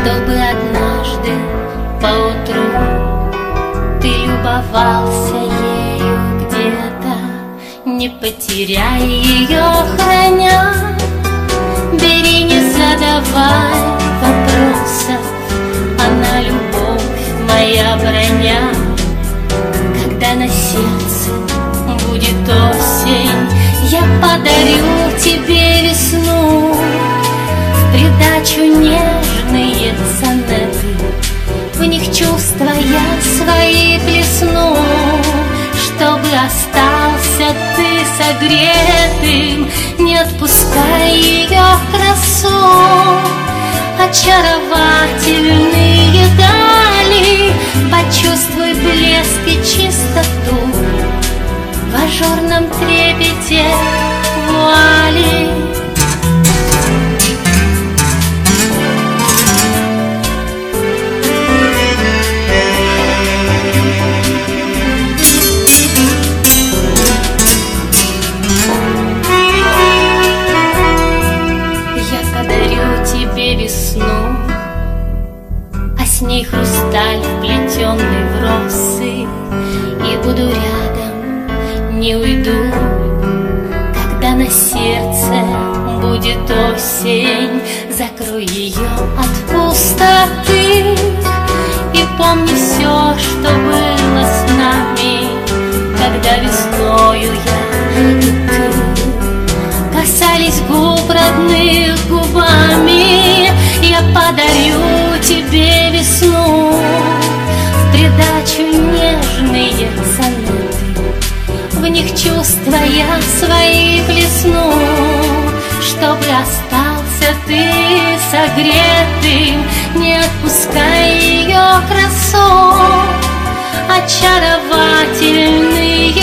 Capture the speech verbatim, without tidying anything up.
Чтобы однажды поутру ты любовался ею где-то, не потеряй ее, храня. Бери, не задавай вопросов, она любовь моя броня. Когда на сердце будет осень, я подарю тебе весну. В придачу нежные сонеты, в них чувства я свои плесну. Чтобы остался ты согретым, не отпускай ее красу. Очаровательные дали, почувствуй блеск и чистоту в ажурном трепете вуали. Весну, а с ней хрусталь, вплетенный в росы, и буду рядом, не уйду. Когда на сердце будет осень, закрой ее от пустоты. И помни все, что было с нами, когда весною я и ты касались губ родных губами. Я подарю тебе весну, в придачу нежные сонеты, в них чувства я свои плесну. Чтобы остался ты согретым, не отпускай ее красу. Очаровательные